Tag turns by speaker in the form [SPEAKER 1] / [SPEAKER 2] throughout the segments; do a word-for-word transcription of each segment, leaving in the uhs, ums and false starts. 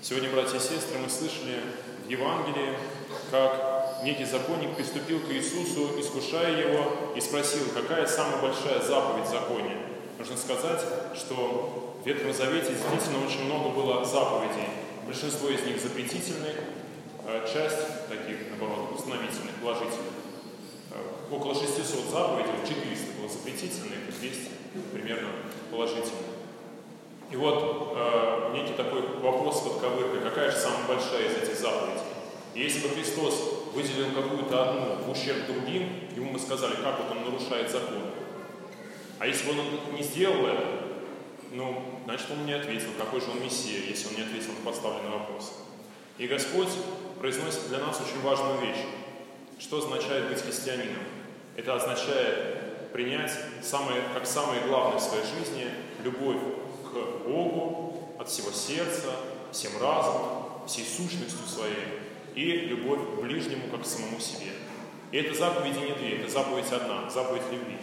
[SPEAKER 1] Сегодня, братья и сестры, мы слышали в Евангелии, как некий законник приступил к Иисусу, искушая его, и спросил, какая самая большая заповедь в законе. Нужно сказать, что в Ветхом Завете действительно очень много было заповедей. Большинство из них запретительных, часть таких, наоборот, установительных, положительных. Около шестисот заповедей, четыреста было запретительных, двести примерно положительных. И вот э, некий такой вопрос под ковыркой, какая же самая большая из этих заповедей? И если бы Христос выделил какую-то одну в ущерб другим, ему мы сказали, как вот он нарушает закон. А если бы он не сделал это, ну, значит, он не ответил, какой же он Мессия, если он не ответил на поставленный вопрос. И Господь произносит для нас очень важную вещь. Что означает быть христианином? Это означает принять самое, как самое главное в своей жизни любовь к Богу от всего сердца, всем разумом, всей сущностью своей и любовь к ближнему, как к самому себе. И это заповеди не две, это заповедь одна, заповедь любви.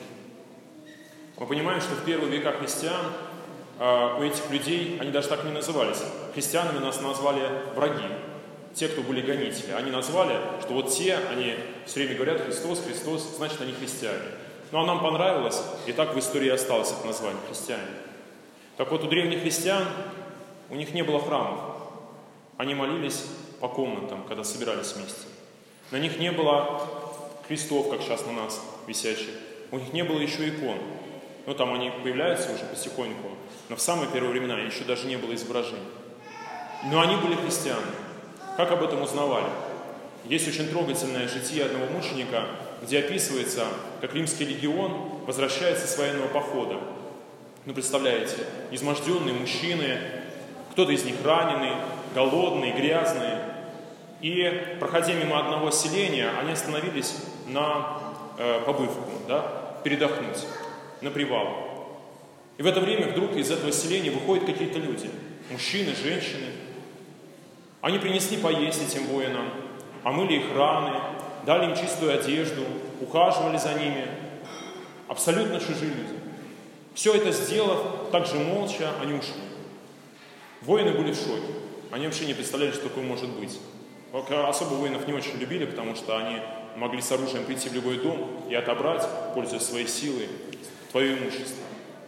[SPEAKER 1] Мы понимаем, что в первые века христиан э, у этих людей, они даже так не назывались. Христианами нас назвали враги, те, кто были гонители. Они назвали, что вот те, они все время говорят Христос, Христос, значит, они христиане. Ну а нам понравилось, и так в истории осталось это название христиане. Так вот, у древних христиан, у них не было храмов. Они молились по комнатам, когда собирались вместе. На них не было крестов, как сейчас на нас висящих. У них не было еще икон. Ну, там они появляются уже потихоньку. Но в самые первые времена еще даже не было изображений. Но они были христианами. Как об этом узнавали? Есть очень трогательное житие одного мученика, где описывается, как римский легион возвращается с военного похода. Ну, представляете, изможденные мужчины, кто-то из них раненый, голодный, грязный. И, проходя мимо одного селения, они остановились на э, побывку, да, передохнуть, на привал. И в это время вдруг из этого селения выходят какие-то люди, мужчины, женщины. Они принесли поесть этим воинам, омыли их раны, дали им чистую одежду, ухаживали за ними. Абсолютно чужие люди. Все это сделав, так же молча, они ушли. Воины были в шоке. Они вообще не представляли, что такое может быть. Особо воинов не очень любили, потому что они могли с оружием прийти в любой дом и отобрать, пользуясь своей силой, твое имущество.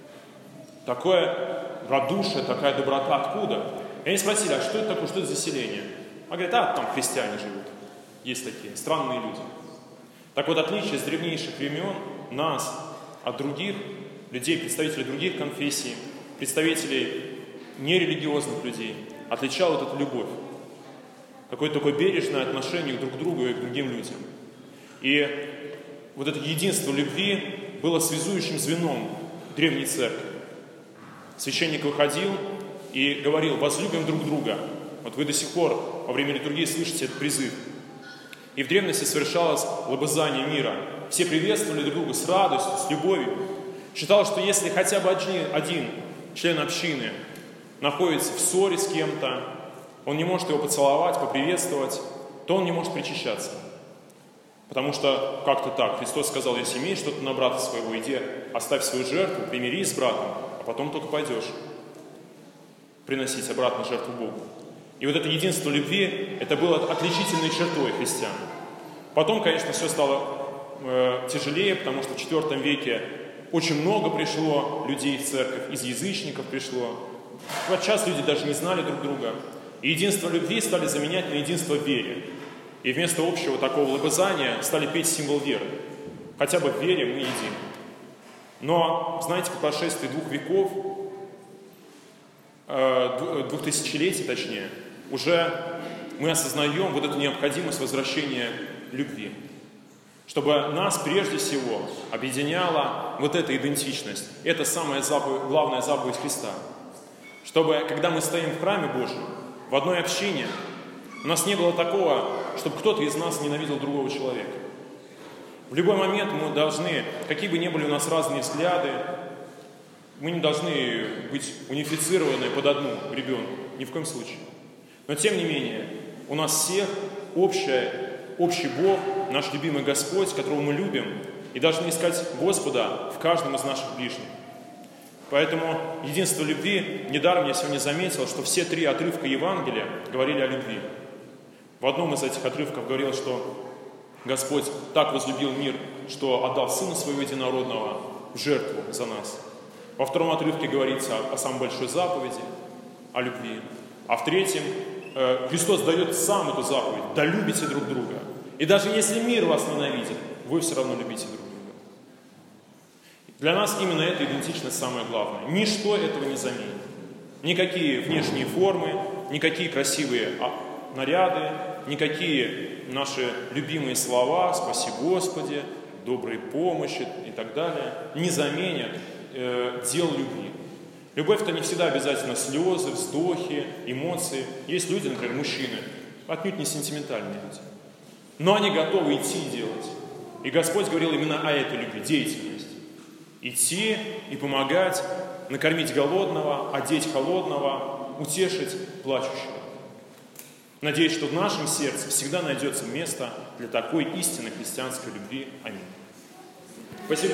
[SPEAKER 1] Такое радушие, такая доброта откуда? И они спросили, а что это такое, что это за селение? А говорят, а там христиане живут. Есть такие странные люди. Так вот, отличие с древнейших времен нас от других людей, представителей других конфессий, представителей нерелигиозных людей, отличала вот эту любовь. Какое-то такое бережное отношение друг к другу и к другим людям. И вот это единство любви было связующим звеном древней церкви. Священник выходил и говорил, возлюбим друг друга. Вот вы до сих пор во время литургии слышите этот призыв. И в древности совершалось лобызание мира. Все приветствовали друг друга с радостью, с любовью. Считалось, что если хотя бы один, один член общины находится в ссоре с кем-то, он не может его поцеловать, поприветствовать, то он не может причащаться. Потому что как-то так. Христос сказал, если имеешь что-то на брата своего, иди, оставь свою жертву, примирись с братом, а потом только пойдешь приносить обратно жертву Богу. И вот это единство любви, это было отличительной чертой христиан. Потом, конечно, все стало э, тяжелее, потому что в четвёртом веке очень много пришло людей в церковь, из язычников пришло. Вот сейчас люди даже не знали друг друга. И единство любви стали заменять на единство в вере. И вместо общего такого лобызания стали петь символ веры. Хотя бы в вере мы едины. Но, знаете, по прошествии двух веков, э, двух тысячелетий точнее, уже мы осознаем вот эту необходимость возвращения любви. Чтобы нас прежде всего объединяла вот эта идентичность. Это самая заповедь, главная заповедь Христа. Чтобы, когда мы стоим в храме Божьем, в одной общине, у нас не было такого, чтобы кто-то из нас ненавидел другого человека. В любой момент мы должны, какие бы ни были у нас разные взгляды, мы не должны быть унифицированы под одну ребенку, ни в коем случае. Но тем не менее, у нас всех общее, общий Бог, наш любимый Господь, которого мы любим, и должны искать Господа в каждом из наших ближних. Поэтому единство любви, недаром я сегодня заметил, что все три отрывка Евангелия говорили о любви. В одном из этих отрывков говорилось, что Господь так возлюбил мир, что отдал Сына Своего Единородного в жертву за нас. Во втором отрывке говорится о, о самой большой заповеди, о любви. А в третьем э, Христос дает сам эту заповедь: да любите друг друга. И даже если мир вас ненавидит, вы все равно любите друг друга. Для нас именно эта идентичность самое главное. Ничто этого не заменит. Никакие внешние формы, никакие красивые наряды, никакие наши любимые слова «Спаси Господи», «Доброй помощи» и так далее не заменят э, дел любви. Любовь – это не всегда обязательно слезы, вздохи, эмоции. Есть люди, например, мужчины, отнюдь не сентиментальные люди, но они готовы идти и делать. И Господь говорил именно о этой любви, деятельности. Идти и помогать, накормить голодного, одеть холодного, утешить плачущего. Надеюсь, что в нашем сердце всегда найдется место для такой истинной христианской любви. Аминь. Спасибо.